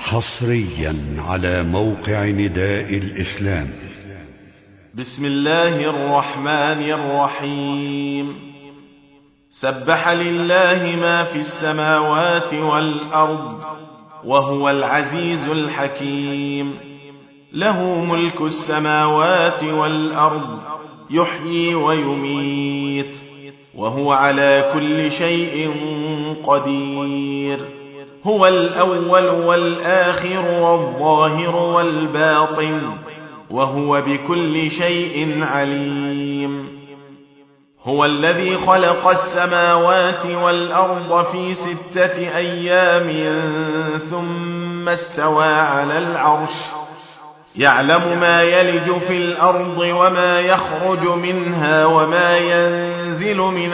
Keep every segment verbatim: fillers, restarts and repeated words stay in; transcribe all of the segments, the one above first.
حصريا على موقع نداء الإسلام. بسم الله الرحمن الرحيم. سبح لله ما في السماوات والأرض وهو العزيز الحكيم. له ملك السماوات والأرض يحيي ويميت وهو على كل شيء قدير. هو الأول والآخر والظاهر والباطن وهو بكل شيء عليم. هو الذي خلق السماوات والأرض في ستة أيام ثم استوى على العرش يعلم ما يلج في الأرض وما يخرج منها وما ينزل من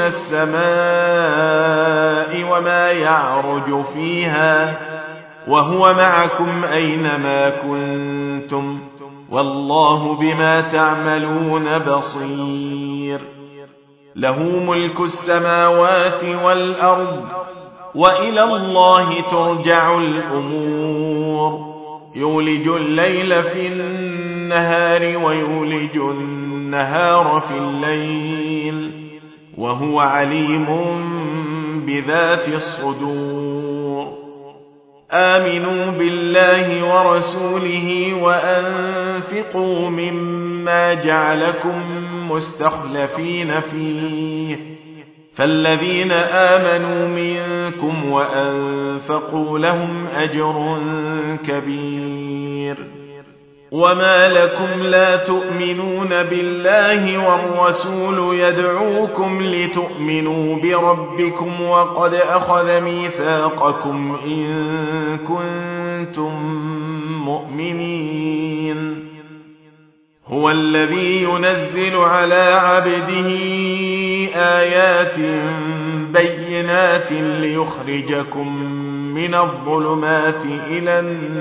السماء وما يعرج فيها وهو معكم أينما كنتم والله بما تعملون بصير. له ملك السماوات والأرض وإلى الله ترجع الأمور. يولج الليل في النهار ويولج النهار في الليل وهو عليم بذات الصدور. آمنوا بالله ورسوله وأنفقوا مما جعلكم مستخلفين فيه فالذين آمنوا منكم وأنفقوا لهم أجر كبير. وما لكم لا تؤمنون بالله والرسول يدعوكم لتؤمنوا بربكم وقد أخذ ميثاقكم إن كنتم مؤمنين. هو الذي ينزل على عبده آيات بينات ليخرجكم من الظلمات إلى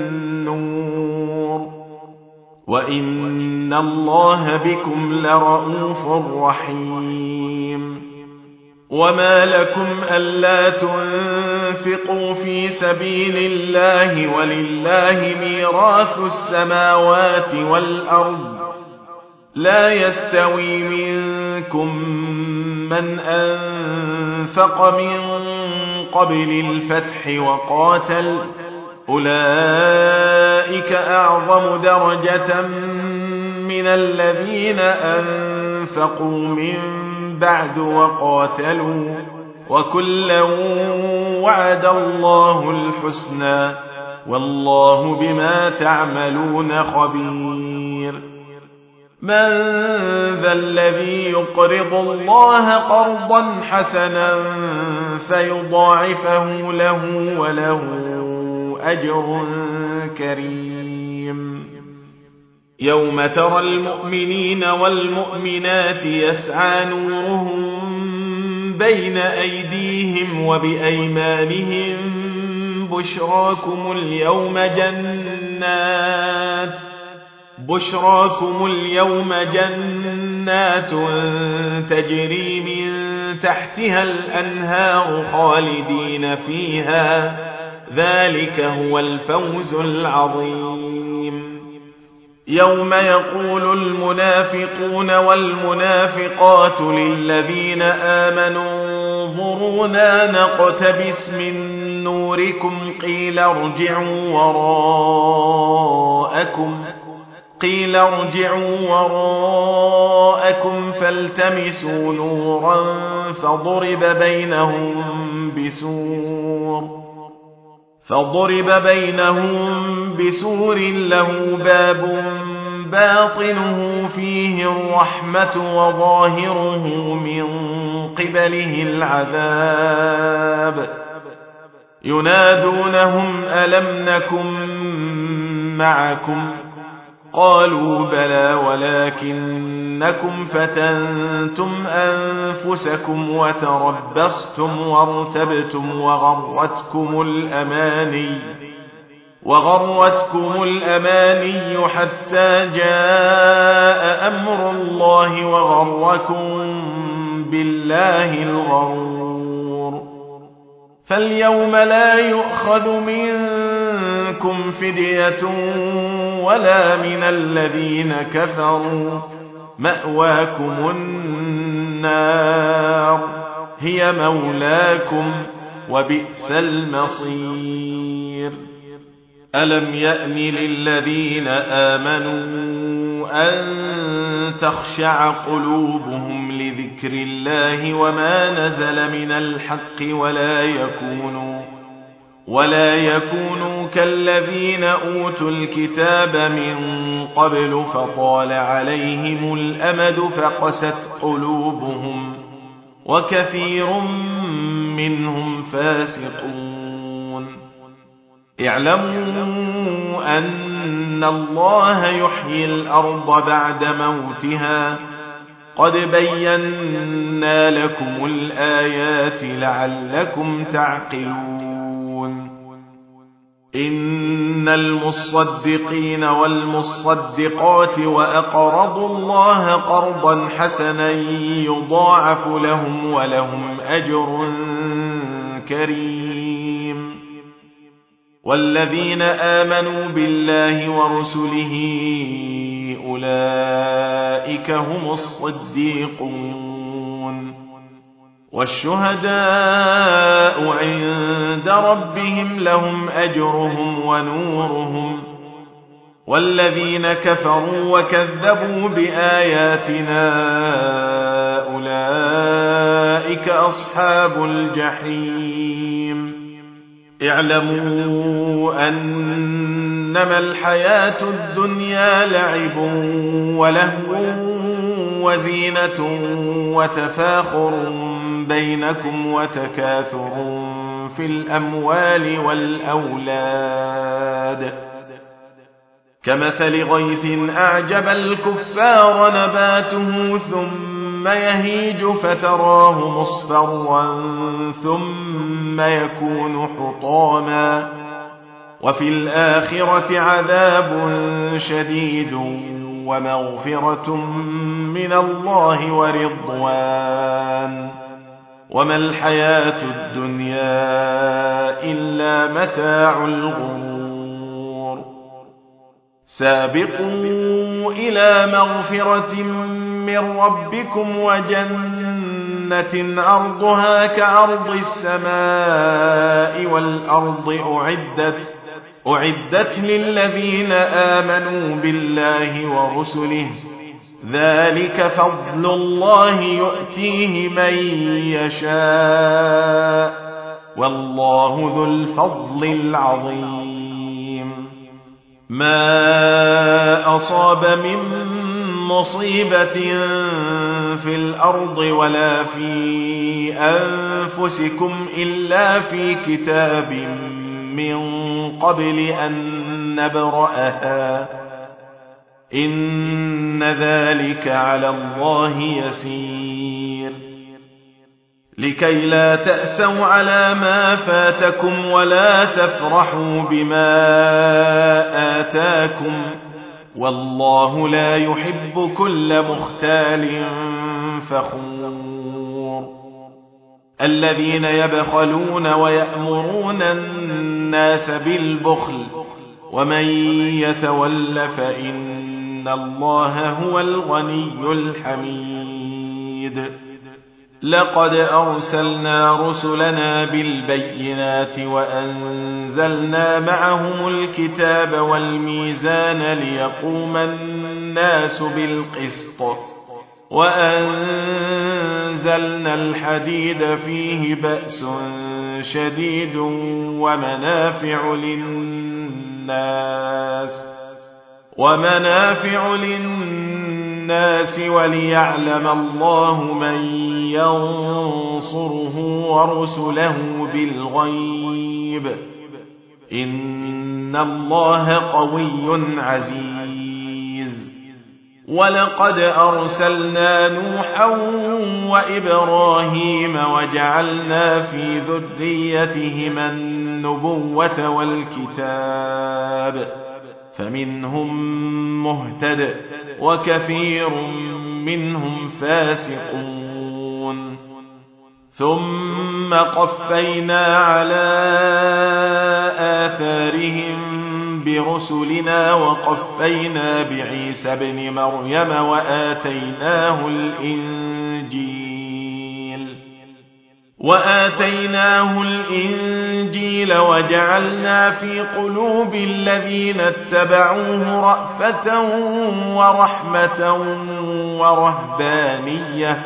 النور وإن الله بكم لرؤوف رحيم. وما لكم ألا تنفقوا في سبيل الله ولله ميراث السماوات والأرض لا يستوي منكم من أنفق من قبل الفتح وقاتل أولئك أعظم درجة من الذين أنفقوا من بعد وقاتلوا وكلا وعد الله الحسنى والله بما تعملون خبير. من ذا الذي يقرض الله قرضا حسنا فيضاعفه له وله أجر كريم. يوم ترى المؤمنين والمؤمنات يسعى نورهم بين أيديهم وبأيمانهم بشراكم اليوم جنات بشراكم اليوم جنات تجري من تحتها الأنهار خالدين فيها ذلك هو الفوز العظيم. يوم يقول المنافقون والمنافقات للذين آمنوا انظرونا نقتبس من نوركم قيل ارجعوا وراءكم قيل ارجعوا وراءكم فالتمسوا نورا فضرب بينهم بسور فضرب بينهم بسور له باب باطنه فيه الرحمة وظاهره من قبله العذاب. ينادونهم ألم نكن معكم قالوا بلى ولكنكم فتنتم أنفسكم وتربصتم وارتبتم وغرتكم الأماني وغرتكم الأماني حتى جاء أمر الله وغركم بالله الغرور. فاليوم لا يؤخذ منكم منكم فدية ولا من الذين كفروا، مأواكم النار هي مولاكم وبئس المصير. ألم يأن للذين آمنوا أن تخشع قلوبهم لذكر الله وما نزل من الحق ولا يكونوا ولا يكونوا كالذين أوتوا الكتاب من قبل فطال عليهم الأمد فقست قلوبهم وكثير منهم فاسقون. اعلموا أن الله يحيي الأرض بعد موتها قد بينا لكم الآيات لعلكم تعقلون. إن المصدقين والمصدقات وأقرضوا الله قرضا حسنا يضاعف لهم ولهم أجر كريم. والذين آمنوا بالله ورسله أولئك هم الصديقون والشهداء عند ربهم لهم أجرهم ونورهم. والذين كفروا وكذبوا بآياتنا أولئك أصحاب الجحيم. اعلموا أنما الحياة الدنيا لعب ولهو وزينة وتفاخر بينكم وتكاثر في الأموال والأولاد كمثل غيث أعجب الكفار نباته ثم يهيج فتراه مصفرا ثم يكون حطاما وفي الآخرة عذاب شديد ومغفرة من الله ورضوان وما الحياة الدنيا إلا متاع الغرور. سابقوا إلى مغفرة من ربكم وجنة عرضها كعرض السماء والأرض أعدت أعدت للذين آمنوا بالله ورسله ذلك فضل الله يؤتيه من يشاء والله ذو الفضل العظيم. ما أصاب من مصيبة في الأرض ولا في أنفسكم إلا في كتاب من قبل أن نبرأها إن ذلك على الله يسير. لكي لا تأسوا على ما فاتكم ولا تفرحوا بما آتاكم والله لا يحب كل مختال فخور. الذين يبخلون ويأمرون الناس بالبخل ومن يتول فإن الله هو الغني الحميد. لقد أرسلنا رسلنا بالبينات وأنزلنا معهم الكتاب والميزان ليقوم الناس بالقسط وأنزلنا الحديد فيه بأس شديد ومنافع للناس ومنافع للناس وليعلم الله من ينصره ورسله بالغيب إن الله قوي عزيز. ولقد أرسلنا نوحا وإبراهيم وجعلنا في ذريتهما النبوة والكتاب فمنهم مهتد وكثير منهم فاسقون. ثم قفينا على آثارهم برسلنا وقفينا بعيسى ابن مريم وآتيناه الإنجيل وآتيناه الإنجيل وجعلنا في قلوب الذين اتبعوه رأفة ورحمة ورهبانية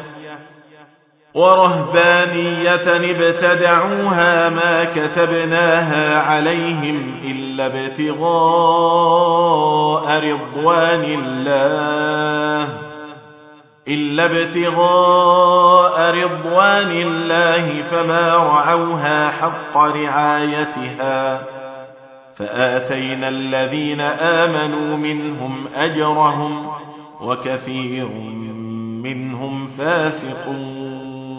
ورهبانية ابتدعوها ما كتبناها عليهم إلا ابتغاء رضوان الله إلا ابتغاء رضوان الله فما رعوها حق رعايتها فآتينا الذين آمنوا منهم أجرهم وكثير منهم فاسقون.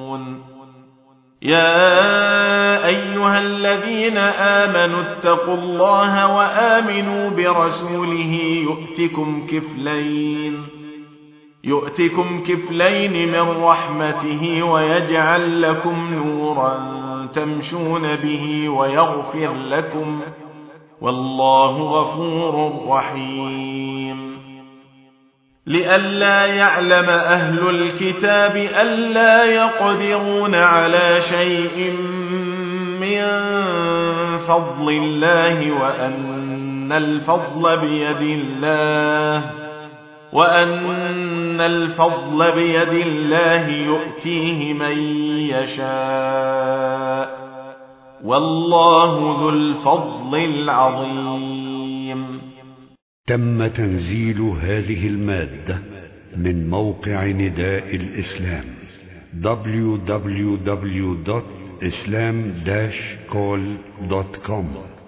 يا أيها الذين آمنوا اتقوا الله وآمنوا برسوله يؤتكم كفلين يؤتكم كفلين من رحمته ويجعل لكم نورا تمشون به ويغفر لكم والله غفور رحيم. لئلا يعلم أهل الكتاب ألا يقدرون على شيء من فضل الله وأن الفضل بيد الله وأن الفضل بيد الله يؤتيه من يشاء والله ذو الفضل العظيم. تم تنزيل هذه المادة من موقع نداء الإسلام دبليو دبليو دبليو دوت إسلام داش كول دوت كوم.